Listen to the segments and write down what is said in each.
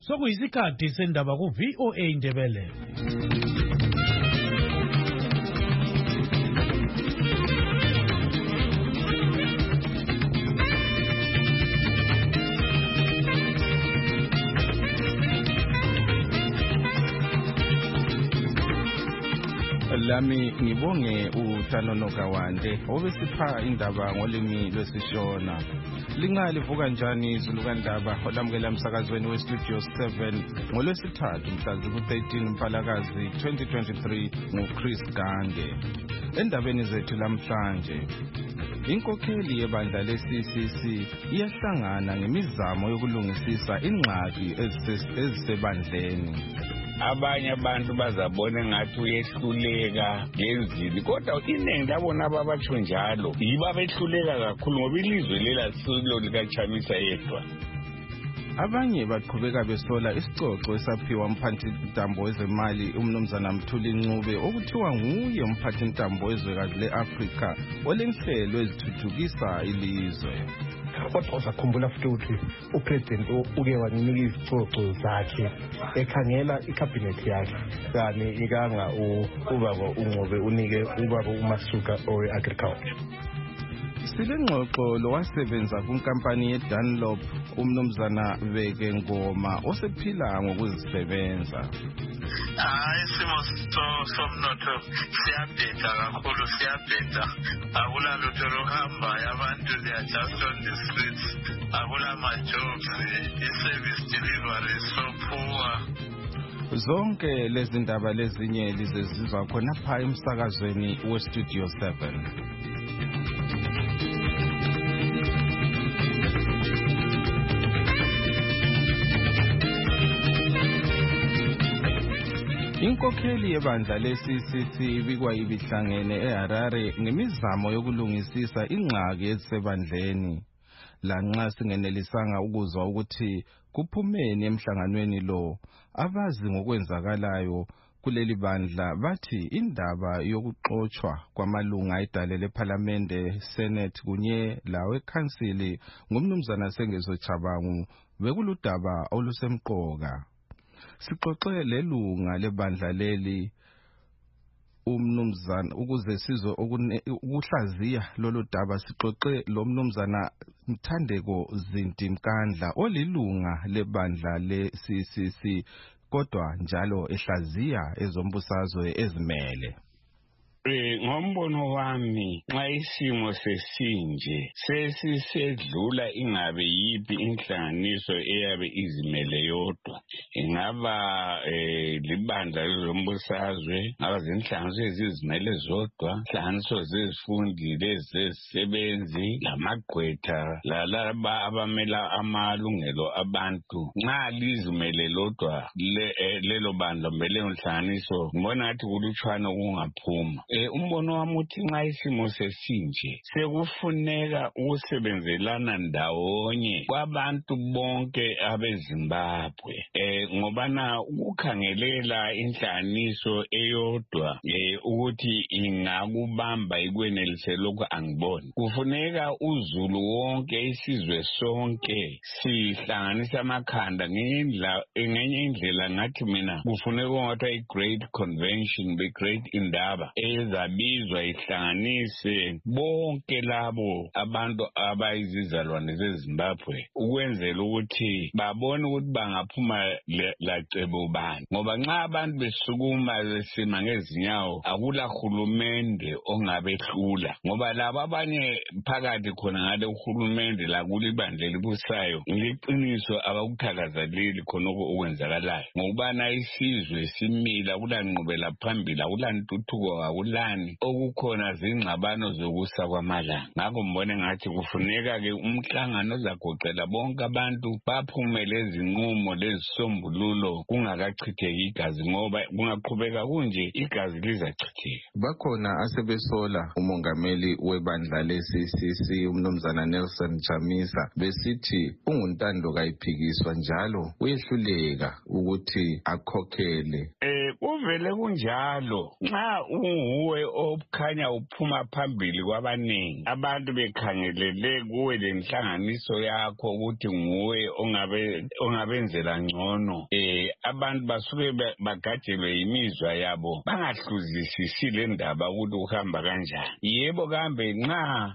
Sokuyisikhathi sendaba ku VOA Indebele. Lami ngibonge uTanono Kawande obesipha indaba ngolimi lwesishona. Lingalivuka kanjani izulu kandaba olamukela emsakazweni weStudio 7 ngolwesithathu mhla ku-13 Mpalakazi 2023 nguChris Gange. Endabeni zethu namhlanje, inkokheli yebandla le-CCC iyahlangana ngemizamo yokulungisisa ingxaki ezisebandleni. Abanye abantu bazabona ngathi uyehluleka ngenzini, kodwa iningi labona ababatsho njalo yibo abehluleka kakhulu ngoba ilizwe lela silo likaChamisa yedwa. Abanye baqhubeka besola isicoco esaphiwa umphathintambo wezemali umnumzana Mthuli Ncube okuthiwa nguye umphathintambo wezwekazi le-Afrika olenhlelo ezithuthukisa ilizwe. Kodwa uzakhumbula futhi ukuthi upresident uke wanika izicoco zakhe ekhangela ikhabhinethi yakhe kanye ikanga ubaba uNcube unike ubaba uMasuka owe-agriculture. Silengxoxo lowasebenza kunkampani yeDunlop umnumzana Beke Ngoma osephila ngokuzisebenza. Isimo somnotho siyabheda kakhulu, siyabheda. Akula lutho luhambayo, abantu they are just on the streets. Akula ma-jobs, i-service delivery is so poor. Zonke lezi ndaba lezinye lizezizwa khona pha emsakazweni weStudio 7. Inkokheli yebandla le-CCC ibikwa ibihlangene eHarare ngemizamo yokulungisisa ingxaki ezisebandleni. Lanxa singenelisanga ukuzwa ukuthi kuphumeni emhlanganweni lo, abazi ngokwenzakalayo kuleli bandla bathi indaba yokuxoxwa kwamalunga edale lePhalamende, Senate kunye lawe Council ngumnumzana Sengezo Chabangu bekuludaba olusemqoka. Sixoxe lelunga lebandla leli umnumzana ukuze sizwe ukuhlaziya lolu daba. Sixoxe lo mnumzana Mthandeko Zinti Mkandla olilunga lebandla le-CCC kodwa njalo ehlaziya ezombusazwe ezimele. Ngombono wami nxa isimo sesinje sesisedlula ingabe yipi inhlanganiso eyabe izimele yodwa, ingaba libandla lezombusazwe, ngaba zinhlanganiso ezizimele zodwa, inhlanganiso zezifundi lezezisebenzi lamagqwetha lalaba abamela amalungelo abantu. Nxa lizimele lodwa lelo bandla mbele inhlanganiso, ngibona ngathi kulutshwana kungaphuma. Umbono wami uthi nxa isimo sesinje sekufuneka ukusebenzelana ndawonye kwabantu bonke abeZimbabwe, ngobana ukukhangelela inhlanganiso eyodwa ukuthi ingakubamba ikwenelise lokho angiboni. Kufuneka uzulu wonke, isizwe sonke sihlanganisa amakhanda ngenye indlela. Ngathi mina kufuneka ngathi i-great convention, be-great indaba ezabizwa ihlanganise bonke labo abantu abayizizalwane zeZimbabwe ukwenzela ukuthi babone ukuthi bangaphuma lacebo bani, ngoba nxa abantu besukuma besima ngezinyawo akula hulumende ongabehlula, ngoba labo abanye phakathi khona ngale uhulumende lakulibandla elibusayo ngeqiniso abakuthakazaleli khonoko okwenzakalayo, ngokubana isizwe simila kulanqubela phambili, akulantuthuko, akulani okukhona zingxabano zokusa kwamalanga. Ngakho mbone ngathi kufuneka-ke umhlangano ozagoqela bonke abantu baphume lezinqumo lezisombululo kungakachitheki igazi, ngoba kungaqhubeka kunje igazi lizachitheka. Bakhona asebesola umongameli webandla le-CCC umnumzana Nelson Chamisa besithi unguntando kayiphikiswa njalo uyehluleka ukuthi akhokhele. vele kunjalo nxa unguwe okhanya uphuma phambili kwabaningi abantu bekhangelele kuwe lenhlanganiso yakho ukuthi nguwe ongabenzela ngcono abantu basuke bagajelwe imizwa yabo bangahluzisisi le ndaba ukuthi uhamba kanjani. Yebo kambe nxa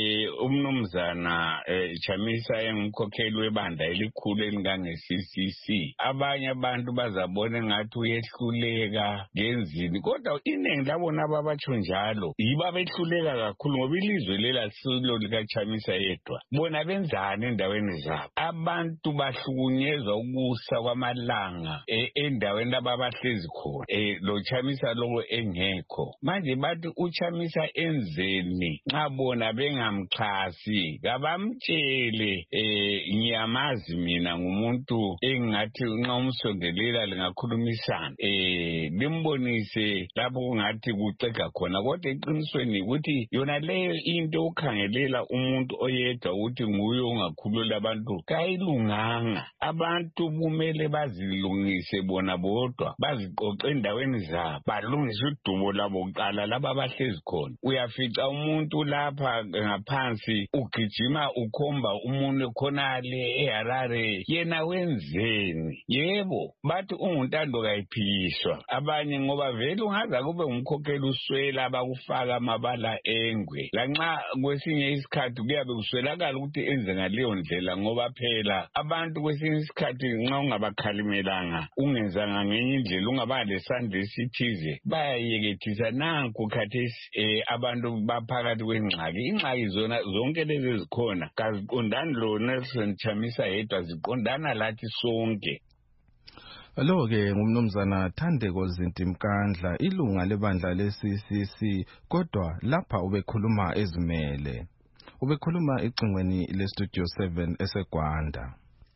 umnumzana Chamisa engumkhokheli webandla elikhulu elingange-CCC abanye abantu bazabona ngathi uyehluleka ngenzini, kodwa iningi labona ababatsho njalo yibo abehluleka kakhulu ngoba ilizwe lelasilo likaChamisa yedwa bona benzani endaweni zabo. Abantu bahlukunyezwa ukusa kwamalanga endaweni laba bahlezi khona lo Chamisa lo engekho. Manje bathi uChamisa enzeni nxa bona bengamxhasi kabamtshele ngiyamazi mina ngumuntu engathi nxa umsondelela lingakhulumisana limbonise lapho kungathi kucega khona, kodwa eqinisweni ukuthi yona leyo into ukhangelela umuntu oyedwa ukuthi nguye ongakhulula abantu kayilunganga. Abantu kumele bazilungise bona bodwa baziqoqe endaweni zabo balungise udumo labo kuqala laba abahlezi khona. Uyafica umuntu lapha ngaphansi ugijima ukhomba umuntu khonale eHarare yena wenzeni? Yebo bathi unguntando kayiphikiswa abanye ngoba vele ungaza kube umkhokheli uswela abakufaka amabala engwe lanxa kwesinye isikhathi kuyabe kuswelakala ukuthi enze ngaleyo ndlela ngoba phela abantu kwesinye isikhathi nxa ungabakhalimelanga ungenzanga ngenye indlela ungaba lesandla esithize bayayekethisa. Nanku khathesi abantu baphakathi kwengxaki. Ingxaki zona zonke lezi ezikhona kaziqondani lo Nelson Chamisa yedwa, ziqondana lathi sonke. Lo-ke ngumnumzana Thandeko Zintimkandla, ilunga lebandla le-CCC, kodwa lapha ubekhuluma ezimele. Ubekhuluma ecingweni le-Studio 7 eseGwanda.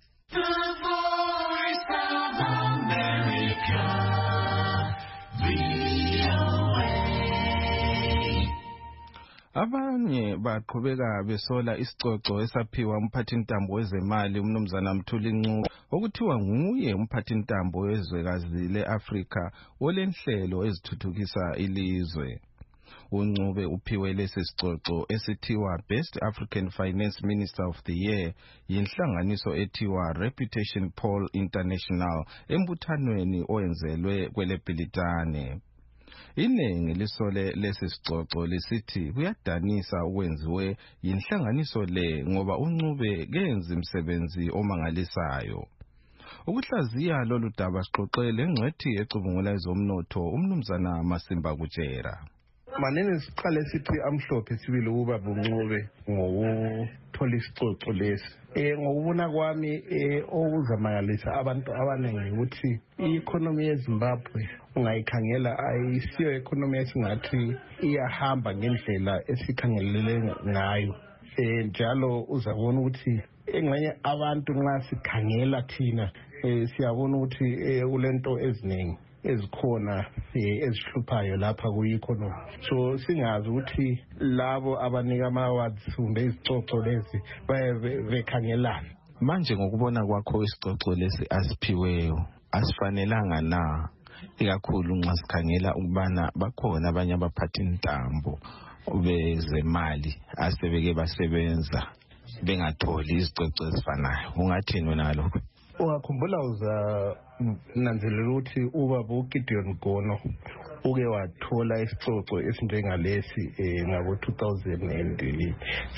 Abanye baqhubeka besola isicoco esaphiwa umphathintambo wezemali umnumzana Mthuli Ncube okuthiwa nguye umphathintambo wezwekazi le-Afrika olenhlelo ezithuthukisa ilizwe. uNcube uphiwe lesi sicoco esithiwa Best African Finance Minister of the Year yinhlanganiso ethiwa Reputation Poll International embuthanweni oyenzelwe kweleBhilitane. Iningi lisole lesi sicoco lisithi kuyadanisa ukwenziwe yinhlanganiso le ngoba uNcube kenzi umsebenzi omangalisayo. Ukuhlaziya lolu daba sixoxele engcwethi ecubungula ezomnotho umnumzana Masimba Kutshera. Manene siqale sithi amhlophe sibili ukuba buNcube ngokuthola isicoco lesi. Ngokubona kwami okuzamangalisa abantu abaningi ukuthi i-economy yeZimbabwe ungayikhangela ayisiyo economy esingathi iyahamba ngendlela esikhangelele ngayo. Njalo uzabona ukuthi engxenye abantu nxa sikhangela thina siyabona ukuthi kulento eziningi ezikhona ezihluphayo lapha ku-economy. So singazi ukuthi labo abanika ama-awards kumbe izicoco lezi bekhangelana. Manje ngokubona kwakho isicoco lesi asiphiweyo asifanelanga na, ikakhulu nxa sikhangela ukubana bakhona abanye abaphathintambo bezemali asebeke basebenza bengatholi izicoco ezifanayo? Ungathini wena lokho? Ungakhumbula nanzelela ukuthi ubaba uGideon Gono uke wathola isicoco esinjengalesi ngabo 2007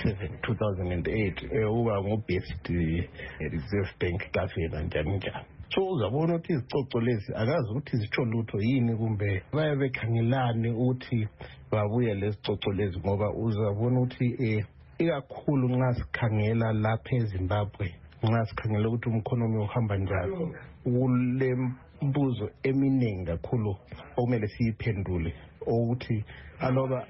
2008 uba ngo-Best Reserve Bank Governor njani njani. So uzabona ukuthi izicoco lezi akazi ukuthi zitsho lutho yini kumbe baye bekhangelane ukuthi babuye lezicoco lezi, ngoba uzabona ukuthi ikakhulu nxa sikhangela lapha eZimbabwe nxa sikhangela ukuthi umkhonomi uhamba njani kule mbuzo eminingi kakhulu okumele siyiphendule ukuthi aloba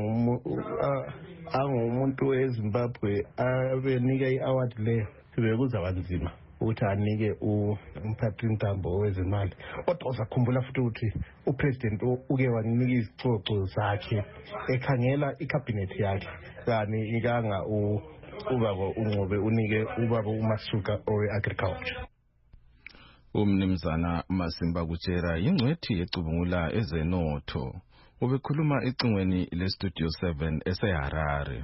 angumuntu weZimbabwe abenika i-award leyo bekuzaba nzima ukuthi anike umphathintambo wezemali. Kodwa uzakhumbula futhi ukuthi upresident uke wanika izicoco zakhe ekhangela ikhabinethi yakhe kani ikanga ubaba uNcube unike ubaba uMasuka owe-agriculture. Umnumzana Masimba Kutshera ingcwethi ecubungula ezenotho. Ubekhuluma ecingweni leStudio 7 eseHarare.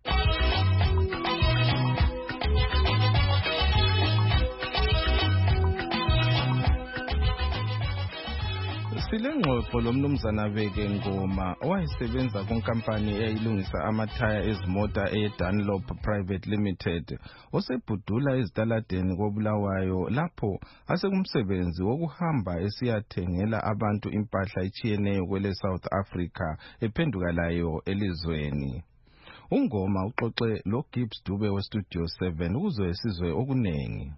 Silengxoxo lomnumzana Beke Ngoma owayesebenza kunkampani eyayilungisa amathaya ezimota eDunlop Private Limited osebhudula ezitaladeni koBulawayo lapho asekumsebenzi wokuhamba esiyathengela abantu impahla ichiyeneyo kwele South Africa ephenduka layo elizweni. uNgoma uxoxe lo Gibbs Dube weStudio 7 ukuze sizwe okunengi.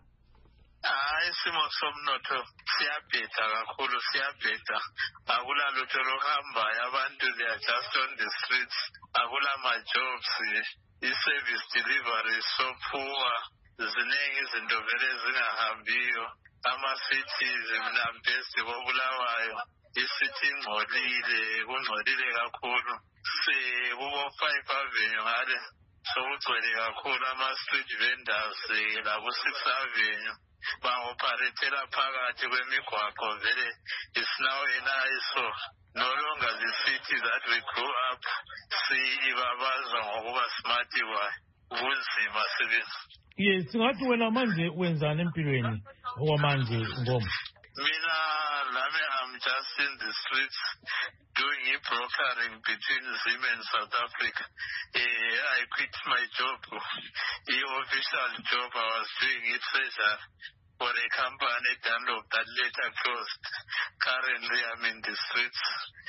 Isimo somnotho siyabheda kakhulu, siyabheda. Akula lutho luhambayo, abantu they are just on the streets. Akula ma-jobs, i-service delivery is so poor. Ziningi izinto vele zingahambiyo. Ama-cities mnambesi koBulawayo, i-city kungcolile kakhulu. Kubo-5 Avenue ngale sokugcwele kakhulu ama-street vendors labo-6 Avenue. Ba-operathela phakathi kwemigwaqo vele is now an eyesore. No longer the city that we grew up siyibabaza ngokuba smart kwayo. Kunzima sebenza. Yes, singathi wena manje wenzani empilweni okwamanje Ngoma? Mina lami I'm just in the streets doing brokering between Zim and South Africa. I quit my job, the official job I was doing it treasury for a company Dunlop that later closed. Currently I'm in the streets.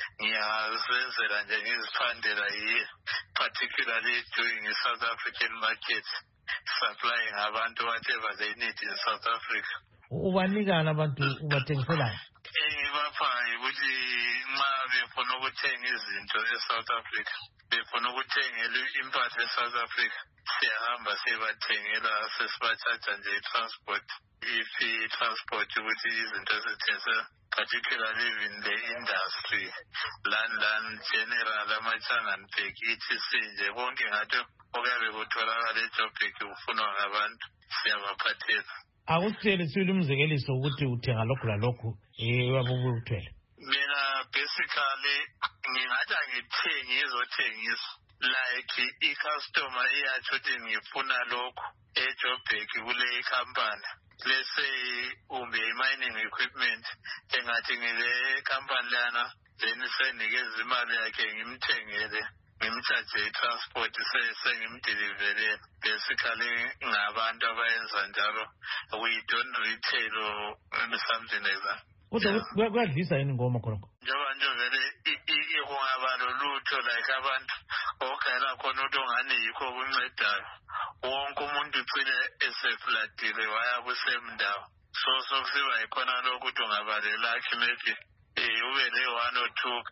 Ngiyazenzela nje ngiziphandela here, particularly doing the South African market, supplying abantu whatever they need in South Africa. Ubanikana abantu ubathengiselana? Bapha ukuthi nxa befuna ukuthenga izinto eSouth Africa, befuna ukuthengela impahla eSouth Africa, siyahamba sibathengela, sesibatshaja nje i-transport. If i-transport ukuthi izinto ezithengisa, particularly in the industry, London, General, ama-Changanbek, etc. nje konke ngathi okuyabe kutholakala eJoburg kufunwa ngabantu, siyabaphathela. Akusitshele sibili umzekeliso ukuthi uthenga lokhu lalokhu wabukuthwele. Mina basically ngingathi angithengi izothengisa like i-customer iyathi uthi ngifuna lokhu eJoburg kule company. Let's say mining equipment engathi ngile company lana then senikeza imali yakhe ngimthengele ngimcharge transport sengimdeliverele. Basically ngabantu abayenza njalo, we don't retail or something like that. Kuyadlisa yini Ngoma khonokho? Njengoba vele kungaba lolutho like abantu okhala khona ukuthi ongane yikho kuncedayo. Wonke umuntu ugcine eseflatile waya kusemndawo. So kusiba yikhona lokho ukuthi ungabalela maybe ube le 1 or 2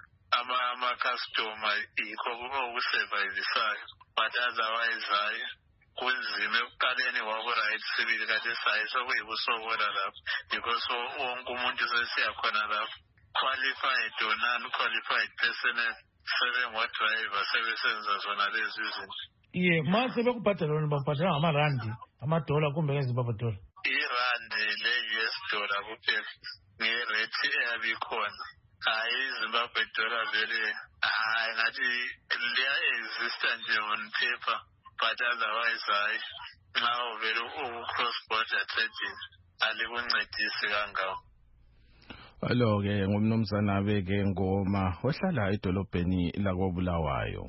ama-customer yikho okusurvivisayo, but otherwise hayi kunzima ekuqaleni kwabo-right sibili kade sayi sokuyibusokola lapho because wonke umuntu sesiyakhona lapho, qualified or non-qualified personnel sebengodriver sebesenza zona lezi izinto. Ma sebekubhadala wena bakubhadala ngamarandi, amadola kumbe ngeZimbabwe dollar? Irandi le-US dollar kuphela ngerate eyabikhona. Hayi iZimbabwe dollar vele hayi ngathi liya-exista nje on paper, but otherwise hayi nxa uvele u-cross border trading alikuncedisi kangako. Alo-ke ngumnumzana Beke Ngoma ohlala edolobheni lakoBulawayo.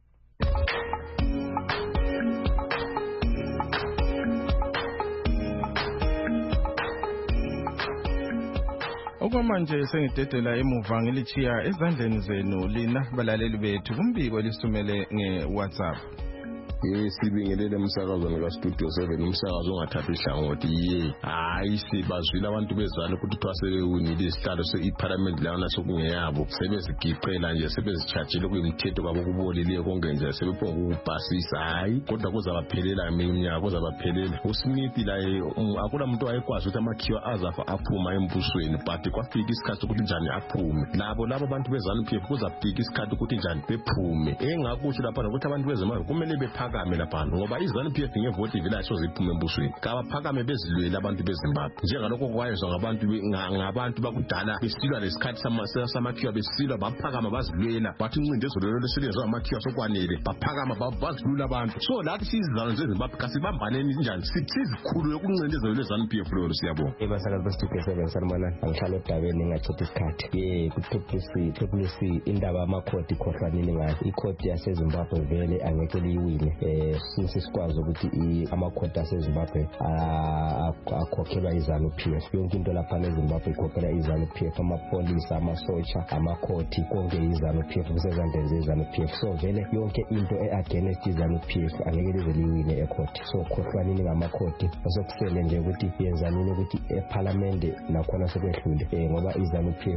Okwamanje sengidedela emuva ngilichiya ezandleni zenu lina balaleli bethu kumbiko lisumele ngeWhatsApp. Sibingelele umsakazweni kaStudio 7, umsakazo ongathathi ihlangothi hayi sibazwile abantu bezalo ukuthi twasebewinile isihlalo seParliament lana sokungeyabo, sebezigiqela nje sebezichatshile kuyimithetho kwabo kubolile konke nje sebephonga ukubhasisa. Hayi kodwa kuzabaphelela iminyaka, kuzabaphelela. uSmith laye akula muntu ayekwazi ukuthi amakhiwa azafa aphuma embusweni, but kwafika isikhathi ukuthi njani aphume. Labo abantu bezalo PF kuzafika isikhathi ukuthi njani bephume. Engakuthi lapha ukuthi abantu bezemali kumele bepha kabaphakame lapha ngoba iZANU-PF ngevoti vela soziphume embusweni kabaphakame bezilwela abantu beZimbabwe njengalokho kwayezwa ngabantu bakudala besilwa lesikhathi samakhiwa besilwa baphakama bazilwela bathi incindezelo lesilezwe amakhiwa sokwanele baphakama bazilula abantu so lathi sizizalo zeZimbabwe kasibambaneni njani sizikhulu yokuncindezelo leZANU-PF lo siyabonga ebasakazi bestudio 7 sanibonani angihlala odabeni ngachitha isikhathi ku-TPC indaba amakhodi khohlanini ngayo ikhodi yaseZimbabwe vele angeke liyiwine since sikwazi ukuthi amakhodi aseZimbabwe akhokhelwa iZANU-PF yonke into lapha eZimbabwe ikhokhelwa iZANU-PF amapolisa amasotsha amakhodi konke iZANU-PF kusezandleni zeZANU-PF so vele yonke into against iZANU-PF angeke lize liyiwine ekhodi so khohlanini ngamakhodi osokusele nje ukuthi yenzanini ukuthi eParliament nakhona sekwehlule ngoba iZANU-PF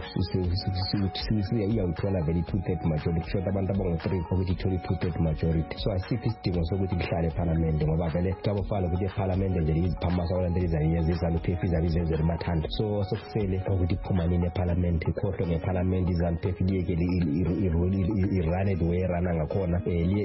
iyawuthola vele 2/3 majority short abantu abangu-3 ukuthi ithole 2/3 majority so asikho isidingo sokuthi lihlale eParliament ngoba vele tabofala ukuthi eParliament nje iziphamasa olandela izayenza iZANU-PF izabizenzela mathanda so sokusele ukuthi iphumanini eParliament ikhohlwe ngeParliament iZANU-PF liyekele irun the way rana ngakhona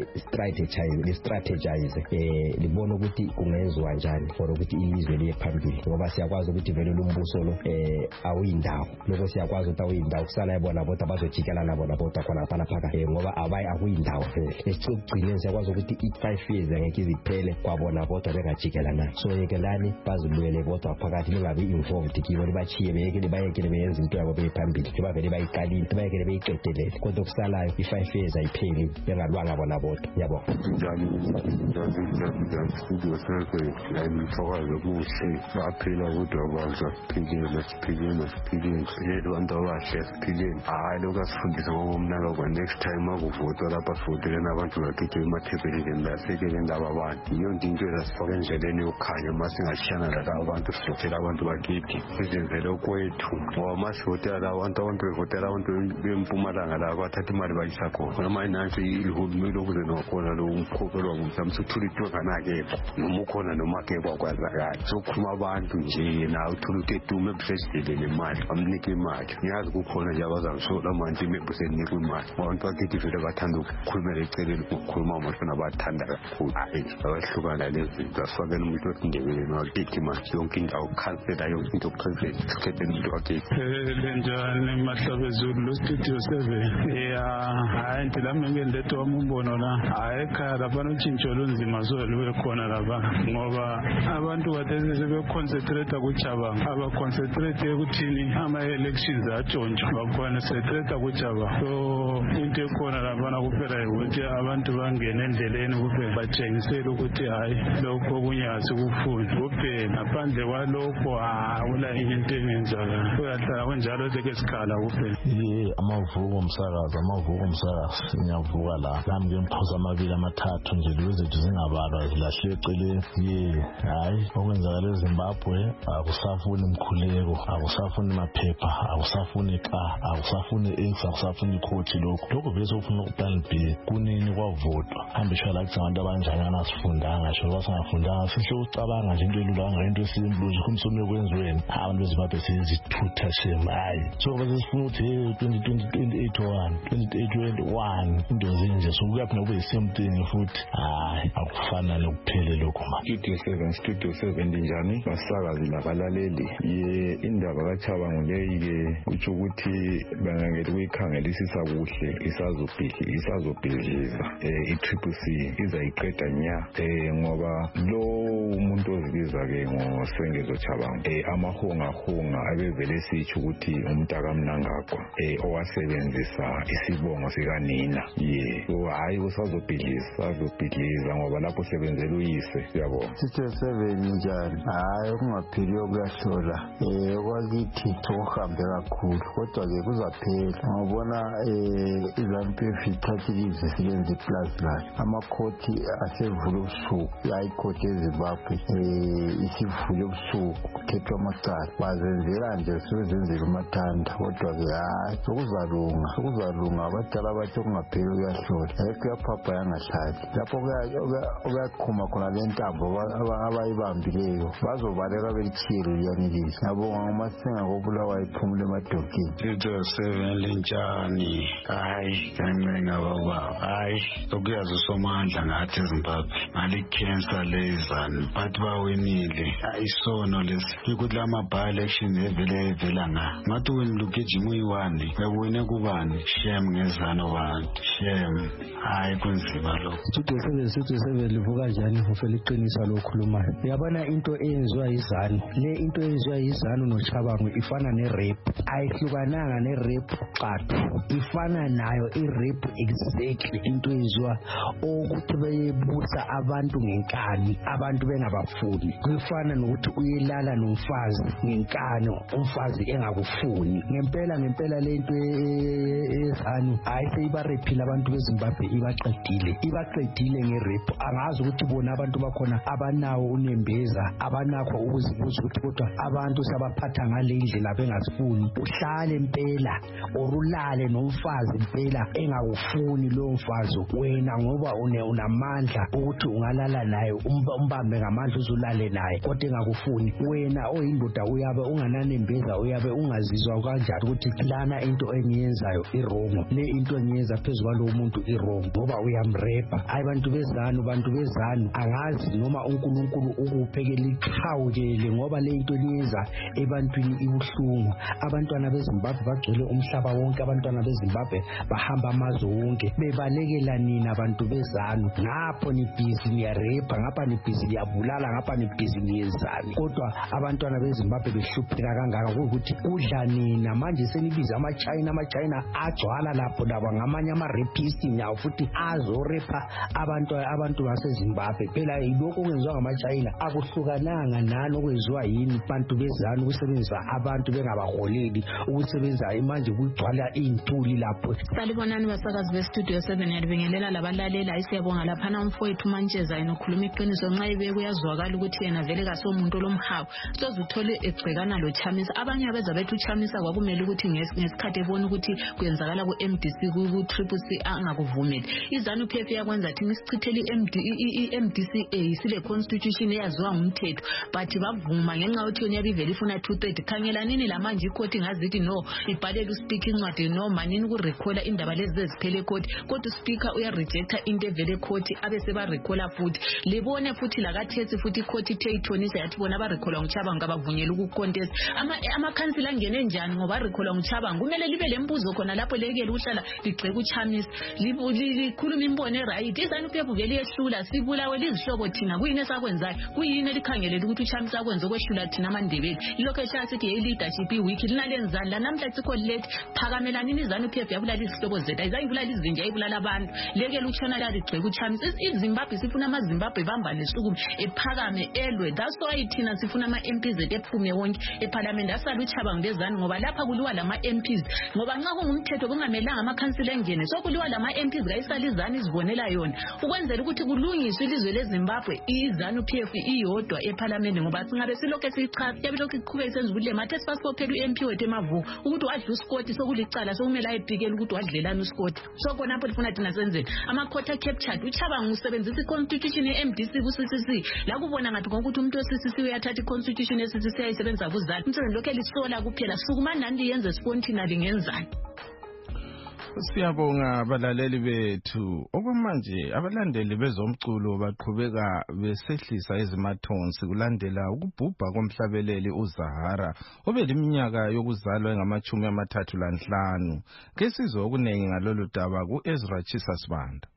strategize libona ukuthi kungenziwa njani for ukuthi ilizwe liye phambili ngoba siyakwazi ukuthi vele lumbuso lo awuyindawo lokho siyakwazi ukuthi awuyindawo kusala yabona bodwa bazojikelana bona bodwa khona phakathi ngoba akuyindawo esigcineni siyakwazi ukuthi i5 years angeke iziphele kwabona bodwa bengajikelana so yekelani bazibuyele bodwa phakathi lingabe involved kibo libachiye bayekele beyenza into yabo bephambili ngoba vele bayiqalile bayekele beyiqedelele kodwa kusalayo i5 years ayipheli bengalwanga bona bodwa yabo njani studio 7 ngiyithokoza kuhle baphila kodwa bazaphilile yedwa abantu abahle siphilile hayi lokho asifundisa ngokumnaka kwa next time akuvotwa lapha sivotele nabantu bagide emathebelini lasekele ndaba abantu iyo into ezasifaka endleleni yokukhanya masingashiyana lala abantu sivotela abantu bagide sizenzele okwethu ngoba masivotela abantu bevotela abantu bempumalanga la bathatha imali bayisa khona noma inansi ihulumeni okuze nokhona lo umkhokelwa ngumsamsuthula itwenganakepho noma ukhona noma kepha kwazakala sokukhuluma abantu nje na uthola ukuthi edume epresident nemali amnike imali ngiyazi kukhona nje abazangisola manje mebusenika imali abantu bakithi vele bathanda ukukhulumela eceleni ukukhuluma amashona abathanda kakhulu hayi abahlukana lezinto asifakele umuntu osindebeleni wakithi manje yonke indawo khansela yonke into president sikhethele umuntu wakithi lenjani mahlabezulu lo studio 7 hayi nti lami ngendethe wami umbono la hayi ekhaya lapha notshintsho lunzima lube khona lapha ngoba abantu kade sebeconcentrate kuJabanga abaconcentrate ekuthini ama-elections atshontshwa baconcentrate kuJabanga so into ekhona lapha kuphela ukuthi abantu bangene endleleni kuphela batshengisele ukuthi hayi lokho okunye asikufuni kuphela ngaphandle kwalokho akula into engenzakala kuyahlala kunjalo seke sikhala kuphela amavuko umsakazi ngiyavuka la nami ngemphuza amabili amathathu nje lezethu zingabalwa zilahle eceleni hayi okwenzakala eZimbabwe akusafuni mkhuleko akusafuni maphepha akusafuni akusafuni akusafuni ikhothi lokho bese ufuna uplan B kunini kwavotwa hambe shala kuthi abantu abanjani asifundanga sho basangafundanga sihle ucabanga nje into elula ngento esimple nje kumsomi kwenziweni abantu beZimbabwe sezithutha shame hayi so bese sifuna ukuthi 2021 into zinje so kuyaphi nobe isame thing futhi hayi akufana nokuphele lokho ma studio 7 njani basakazi labalaleli indaba kaChabangu leyi kuthi ukuthi bangangeli kuyikhangelisisa kuhle isazobhidliza i-TPC izayiqeda nya ngoba lo umuntu ozibiza ke ngoSengezo Chabangu amahonga abevele sitsho ukuthi umntaka Mnangagwa owasebenzisa isibongo sikanina so hayi usazobhidliza ngoba lapho sebenzela uyise yabo Studio 7 njani hayi kungapheliyo kuyahlola kwakithi sokuhambe kakhulu kodwa ke kuzaphela ngibona iZANU-PF ithathile izisebenzi plus layo amakhoti asevula ubusuku hayi ikhoti eZimbabwe isivule ubusuku bakhethwa amacala bazenzela nje sebezenzela umathanda kodwa-ke hayi sokuzalunga abadala bathi okungapheli kuyahlola ayikho yaphapha yangahlali lapho kuyaqhuma khona le ntambo abayibambileyo bazobaleka belithiyelo liyanelisa yabonga ngomasinga kobulawayo iphumule emadokeni Studio 7 linjani hayi kancenga baba hayi sokuyazi usomandla ngathi eZimbabwe ngale cancer lezani bathi bawinile ayisono lesi ukuthi lama by-election evela ngathi wena lugijima uyi-1 bekuwine kubani shem ngezano bantu shem hayi kunzima lokho Studio 7 livuka njani ufela iqiniso lokhulumayo uyabona into eyenziwa yizanu le into eyenziwa yizanu noChabangu ifana ne-rape ayihlukananga ne-rape qathu ifana nayo i-rape exactly into eyenziwa ukuthi beyebusa abantu ngenkani abantu bengabafuni kufana nokuthi uyelala nomfazi ngenkani umfazi engakufuni ngempela le into ezanu hayi seyibarephile abantu beZimbabwe ibaqedile nge-rape angazi ukuthi bona abantu bakhona abanawo unembeza abanakho ukuzibuza ukuthi kodwa abantu sabaphatha ngale indlela bengasifuni uhlale impela orulale nomfazi impela engakufuni lo mfazi wena ngoba unamandla ukuthi ungalala naye umbambe ngamandla uzulale naye kodwa engakufuni wena oyindoda uyabe ungananembeza uyabe ungazizwa kanjani ukuthi lana into engiyenzayo irongo le into engiyenza phezu kwalowo muntu irongo ngoba uyamrepa hayi bantu bezanu angazi noma uNkulunkulu ukuphekela iqhawukele ngoba le into liyenza ebantwini ibuhlungu abantwana beZimbabwe bagcwele umhlaba wonke abantwana beZimbabwe bahamba amazwe wonke bebalekela nina abantu bezanu ngapho ni busy niyarepa ngapha ni busy niyabulala ngapha ni busy niyenzani kodwa abantwana beZimbabwe behlupheka kangaka ukuthi udla nina manje senibiza ama-China agcwala lapho laba ngamanye ama-rapist nyawo futhi azorepa abantu baseZimbabwe phela lokho okwenziwa ngama-China akuhlukananga nani okwenziwa yini bantu bezanu ukusebenzisa abantu bengabaholeli ukusebenza manje kugcwala iy'ntuli lapho salibonani basakazi bestudio 7 yalibingelela labalalela siyabonga laphana umfowethu Mantsheza yena ukhuluma iqiniso nxa ibe kuyazwakala ukuthi yena vele kasomuntu olomhawu soze uthole egcekana loChamisa abanye abeza bethu uChamisa kwakumele ukuthi ngesikhathi ebona ukuthi kuyenzakala ku-MDC ku-Triple C angakuvumeli izanu PF yakwenza thina isichithele i-MDCA sile constitution eyaziwa ngumthetho but bavuma ngenxa yokuthi yona yabivele ifuna 2/3 khangela nini lamanje ikhoti ngazithi no ibhalele uspeaker incwadi no manini ukurekhola indaba lezi eziphele ekhoti kodwa uspeaker uyarejecta into evele ekhoti abese barekhola futhi libone futhi lakathethi futhi ikhoti ithe ithonisa yathi bona barekhola nguChabangu abavunyela ukucontest amakhansila angene njani ngoba rekhola nguChabangu kumele libe lembuzo khona lapho lekele uhlala ligceka uChamisa likhuluma imbono right izanu phephu vele yehlula sibulawe lizihlobo thina kuyini esakwenzayo kuyini elikhangelela ukuthi uChamisa akwenza okwehlula thina amandebeli ilokho eshaya sithi ye-leadership iwiki linalenzani la namhla sikho late phakamelanini izanu phephu yabulala izihlobo zethu ayizayibulala izinja ayibulala abantu lekele utshona laligceka uChamisa iZimbabwe sifuna amaZimbabwe bambane sukume ephakame elwe that's why thina sifuna ama-MPs ephume wonke eParliament asala uChabangu bezanu ngoba lapha kuliwa lama-MPs ngoba nxa kungumthetho kungamelanga amakhansila engene sokuliwa lama-MPs kayisala izanu izibonela yona ukwenzela ukuthi kulungiswe ilizwe leZimbabwe izanu PF iyodwa eParliament ngoba singabe silokho siyichaza yabe lokho iqhubeka senza ukuthi le mathe sipasipophela u-MP wethu emavuko ukuthi wadla uScott sokulicala sokumele ayibhikele ukuthi wadlelana uScott so khona apho lifuna thina senzeni ama-quota captured uChabangu usebenzisa i-constitution ye-MDC ku-CCC la kubona ngathi ngokuthi umuntu we-CCC uyathatha i-constitution ye-CCC ayisebenzisa kuzalo umsebenzi lokho elisola kuphela sukumani nani liyenze spontinally ngenzani Siyabonga abalaleli bethu okwamanje abalandeli bezomculo baqhubeka besehlisa ezimathonsi kulandela ukubhubha komhlabeleli uZahara obeliminyaka yokuzalwa engama-35 ke sizwe okunengi ngalolu daba ku-Ezra Chisasibanda.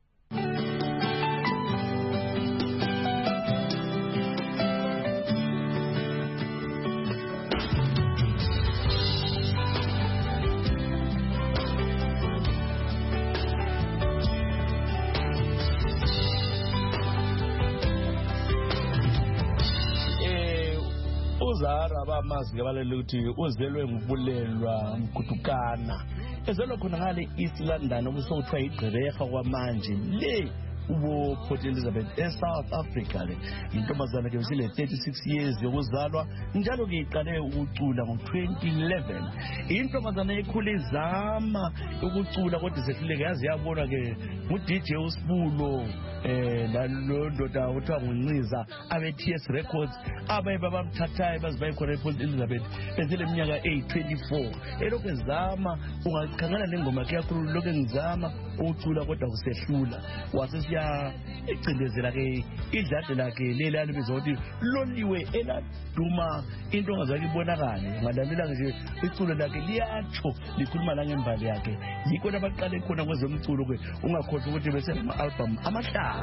uZahara bamazi ngabalele ukuthi uzelwe ngubulelwa mkutukana ezelwe khona ngale East London okusokuthiwa igqereha kwamanje le Port Elizabeth South Africa le intombazana ke sile 36 years yokuzalwa njalo ke iqale ukucula ngo-2011 intombazana ekhule izama ukucula kodwa sehluleke yazi yabona ke ngu-DJ uSibulo nalo ndoda uthiwa nguNciza abe-TS Records abaye babamthathayo bazibaye khona ePort Elizabeth ezile minyaka 24 elokhu ezama ungakhangela lengoma yakhe yakhulu lokhu ngizama ukucula kodwa kusehlula wasesiya ecindezela ke idlade lakhe leli alibizwa ukuthi loliwe eladuma into ongazake ibonakale ngalalela nje iculo lakhe liyatsho likhuluma la ngembali yakhe yikho labaqale khona kwezomculo ke ungakhohlwa ukuthi bese ama-album amahlanu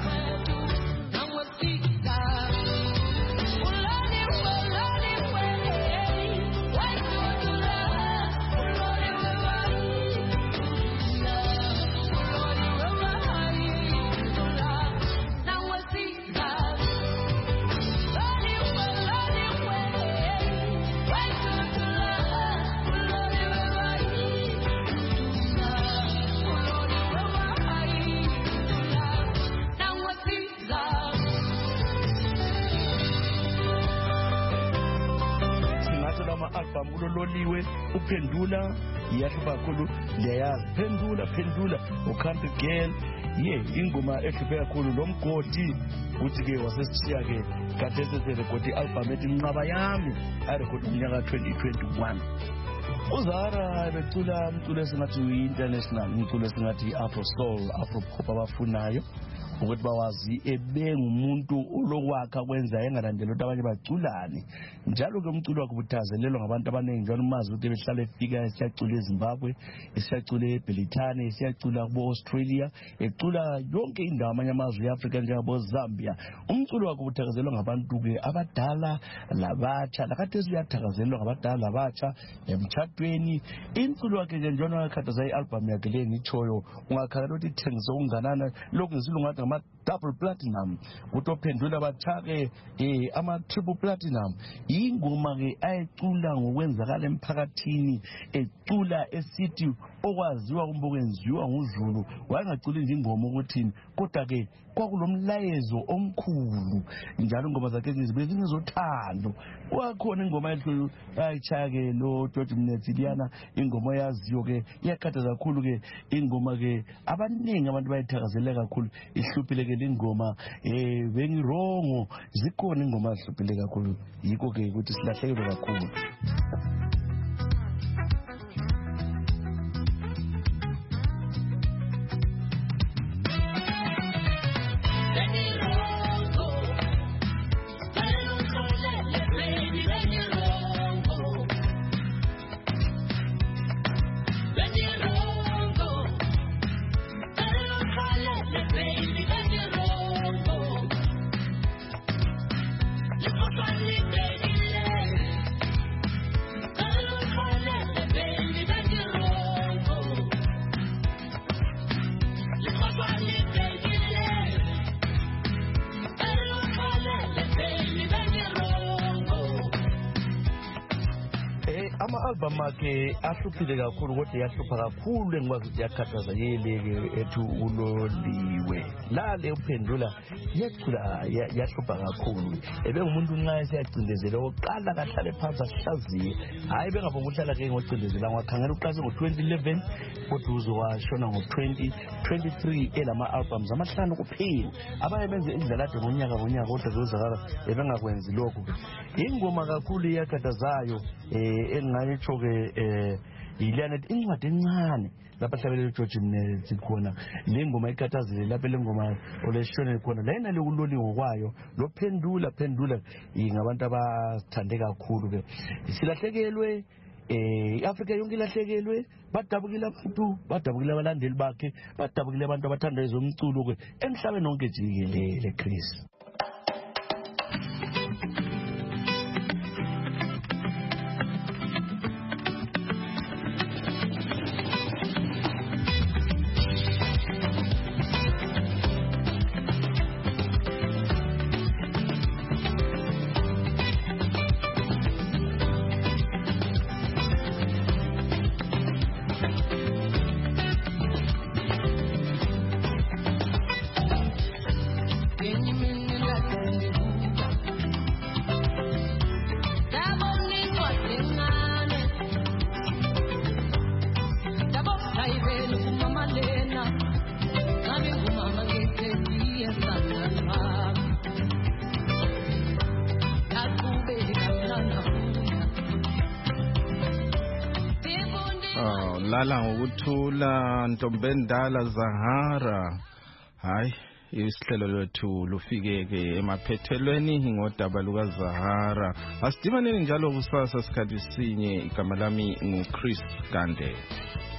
kulololiwe uphendula iyahlupa kakhulu ndiyayazi phendula ucountry girl ingoma ehluphe kakhulu lomgodi uthi ke wasesishiya ke kathese serekodi album ethi Nqaba Yami arekhodi umnyaka 2021 uZara becula umculo esingathi international umculo esingathi afro soul afro pop abafunayo ukuthi bawazi ebengumuntu olokwakha kwenza engalandela ukuthi abanye baculane njalo ke umculo wakhe ubuthazelelwa ngabantu abaningi njalo umazi ukuthi behlala efika esiyacula eZimbabwe esiyacula eBrithani esiyacula kubo Australia ecula yonke indawo amanye amazwe eAfrica njengabo Zambia umculo wakhe ubuthazelelwa ngabantu ke abadala labatsha lakathi siyathakazelelwa ngabadala labatsha emthathweni umculo wakhe nje njalo akhathaza ialbum yakhe le ngichoyo ungakhangela ukuthi ithengise unganana lokhu ngisilungathi double platinum utophendula bathake ama triple platinum ingoma ke ayecula ngokwenzakala emphakathini ecula esithi okwaziwa kumbokwenziwa nguZulu wayengaculi nje ingoma ukuthini kodwa ke kwakulomlayezo omkhulu njalo ingoma zakhe zibezingezothando wakhona ingoma ehlo ayichaya ke lo George Mnetsiliyana ingoma yaziyo ke iyakhathaza kakhulu ke ingoma ke abaningi abantu bayithakazela kakhulu ihluphile ke ingoma bengirongo zikhona ingoma ezihluphile kakhulu yikho ke ukuthi silahlekelwe kakhulu ama-album akhe ahluphile kakhulu kodwa yahlupha kakhulu engikwazi ukuthi yakhathaza yeleke ethu uloliwe lale uphendula yacula yahlupha kakhulu ebengumuntu nxa esiyacindezela oqala kahlale phansi ahlaziye hayi bengabonga ukuhlala ke ngocindezela ngakhangela uqase ngo-2011 kodwa uzowashona ngo-2023 elama-albums amahlanu kuphela abanye benze indlalade ngonyaka kodwa zozakala bengakwenzi lokhu ingoma kakhulu iyakhathazayo engayitsho-ke yilana incwadi encane lapha hlabelele George Mnetsiliyana le ngoma ikhathazile lapha le ngoma oleshonele khona la yena lokuloliwe ngokwayo lophendula ngabantu abasithande kakhulu ke silahlekelwe iAfrica yonke ilahlekelwe badabukile abantu badabukile abalandeli bakhe badabukile abantu abathanda ezomculo ke emhlabeni wonke jikelele Chris lala ngokuthula Ntombendala Zahara. Hayi isihlelo lethu lufike-ke emaphethelweni ngodaba lukaZahara. Asidibaneni njalo kusasa sikhathi sinye. Igama lami nguChris Gande.